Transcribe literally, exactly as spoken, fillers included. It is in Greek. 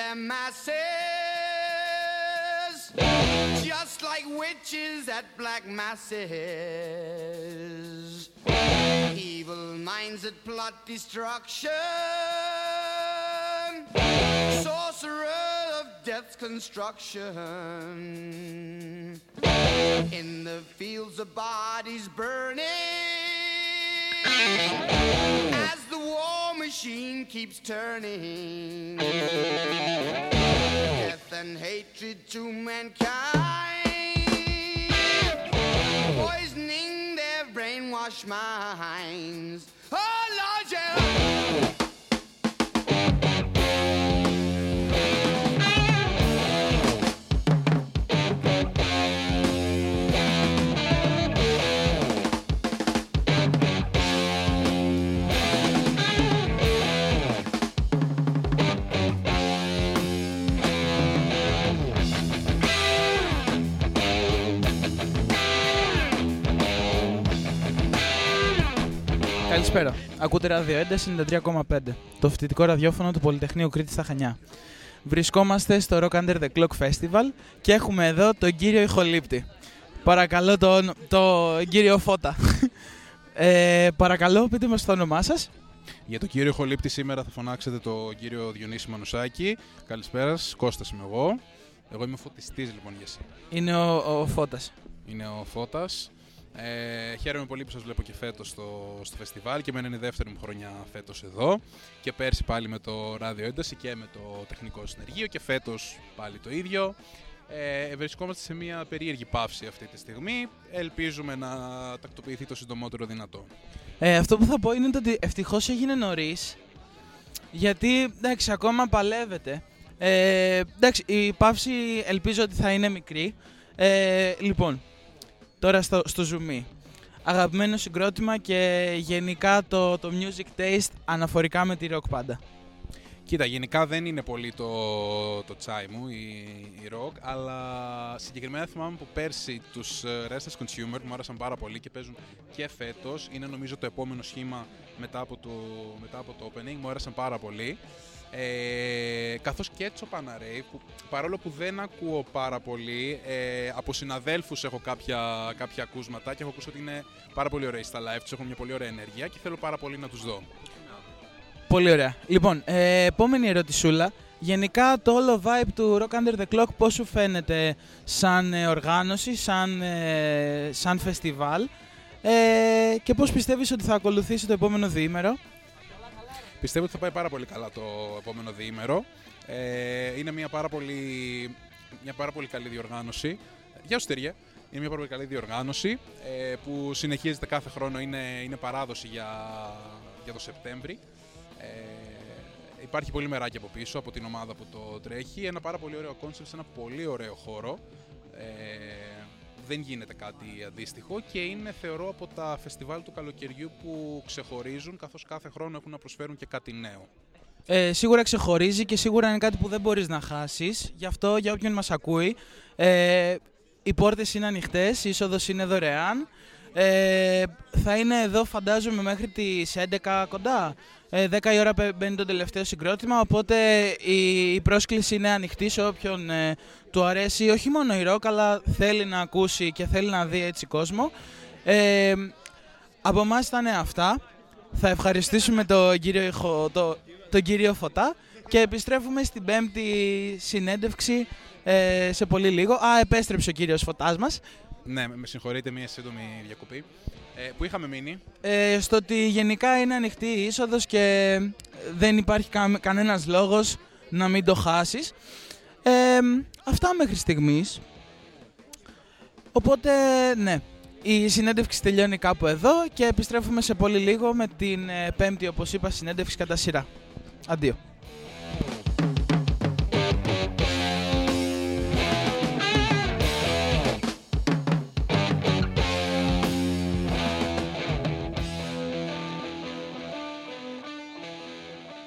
their masses, just like witches at black masses. Evil minds that plot destruction, sorcerer of death's construction. In the fields of bodies burning, as the war machine keeps turning, death and hatred to mankind, poisoning their brainwashed minds. Oh Lord, yeah. Καλησπέρα. Ακούτε Ράδιο Έντες ενενήντα τρία κόμμα πέντε, το φοιτητικό ραδιόφωνο του Πολυτεχνείου Κρήτης στα Χανιά. Βρισκόμαστε στο Rock Under the Clock Festival και έχουμε εδώ τον κύριο ηχολήπτη. Παρακαλώ τον, τον κύριο Φώτα. ε, παρακαλώ, πείτε μας το όνομά σας. Για τον κύριο ηχολήπτη σήμερα θα φωνάξετε τον κύριο Διονύση Μανουσάκη. Καλησπέρα σας, Κώστας είμαι εγώ. Εγώ είμαι φωτιστής λοιπόν για εσύ. Είναι ο, ο Φώτας. Είναι ο Φώτας. Ε, χαίρομαι πολύ που σας βλέπω και φέτος στο, στο φεστιβάλ και εμένα είναι η δεύτερη μου χρονιά φέτος εδώ και πέρσι πάλι με το Ράδιο Ένταση και με το Τεχνικό Συνεργείο και φέτος πάλι το ίδιο. Ε, βρισκόμαστε σε μια περίεργη παύση αυτή τη στιγμή. Ελπίζουμε να τακτοποιηθεί το συντομότερο δυνατό. Ε, αυτό που θα πω είναι ότι ευτυχώς έγινε νωρίς, γιατί εντάξει, ακόμα παλεύεται. Ε, εντάξει, η παύση ελπίζω ότι θα είναι μικρή. Ε, λοιπόν, τώρα στο, στο zoom. Αγαπημένο συγκρότημα και γενικά το, το music taste αναφορικά με τη rock πάντα. Κοίτα, γενικά δεν είναι πολύ το, το τσάι μου, η, η rock, αλλά συγκεκριμένα θυμάμαι που πέρσι τους Restless Consumer που μου άρεσαν πάρα πολύ και παίζουν και φέτος. Είναι νομίζω το επόμενο σχήμα μετά από το, μετά από το opening, μου άρεσαν πάρα πολύ. Ε, καθώς και Chopin Rave, που παρόλο που δεν ακούω πάρα πολύ, ε, από συναδέλφους έχω κάποια, κάποια ακούσματα και έχω ακούσει ότι είναι πάρα πολύ ωραίοι στα live τους, έχουν μια πολύ ωραία ενέργεια και θέλω πάρα πολύ να τους δω. Πολύ ωραία. Λοιπόν, ε, επόμενη ερωτησούλα. Γενικά το όλο vibe του Rock Under the Clock πώς σου φαίνεται σαν ε, οργάνωση, σαν, ε, σαν φεστιβάλ ε, και πώς πιστεύεις ότι θα ακολουθήσει το επόμενο διήμερο? Πιστεύω ότι θα πάει πάρα πολύ καλά το επόμενο διήμερο. Ε, είναι μια πάρα, πολύ, μια πάρα πολύ καλή διοργάνωση. Γεια σου Τέρια. Είναι μια πάρα πολύ καλή διοργάνωση ε, που συνεχίζεται κάθε χρόνο, είναι, είναι παράδοση για, για το Σεπτέμβρη. Ε, υπάρχει πολύ μεράκι από πίσω από την ομάδα που το τρέχει. Ένα πάρα πολύ ωραίο κόνσεπτ σε ένα πολύ ωραίο χώρο. Ε, δεν γίνεται κάτι αντίστοιχο και είναι, θεωρώ, από τα φεστιβάλ του καλοκαιριού που ξεχωρίζουν, καθώς κάθε χρόνο έχουν να προσφέρουν και κάτι νέο. Ε, σίγουρα ξεχωρίζει και σίγουρα είναι κάτι που δεν μπορείς να χάσεις. Γι' αυτό, για όποιον μας ακούει, ε, οι πόρτες είναι ανοιχτές, η είσοδος είναι δωρεάν. Ε, θα είναι εδώ, φαντάζομαι, μέχρι τις έντεκα κοντά. Ε, δέκα η ώρα μπαίνει το τελευταίο συγκρότημα, οπότε η, η πρόσκληση είναι ανοιχτή σε όποιον ε, του αρέσει όχι μόνο η rock, αλλά θέλει να ακούσει και θέλει να δει έτσι κόσμο. Ε, από εμάς ήταν αυτά. Θα ευχαριστήσουμε τον κύριο, το, τον κύριο Φωτά και επιστρέφουμε στην πέμπτη συνέντευξη ε, σε πολύ λίγο. Α, επέστρεψε ο κύριος Φωτάς μας. Ναι, με συγχωρείτε, μια σύντομη διακοπή. Ε, που είχαμε μείνει. Ε, στο ότι γενικά είναι ανοιχτή η είσοδος και δεν υπάρχει κα, κανένας λόγος να μην το χάσεις. Ε, αυτά μέχρι στιγμής. Οπότε, ναι, η συνέντευξη τελειώνει κάπου εδώ και επιστρέφουμε σε πολύ λίγο με την ε, πέμπτη, όπως είπα, συνέντευξη κατά σειρά. Αντίο.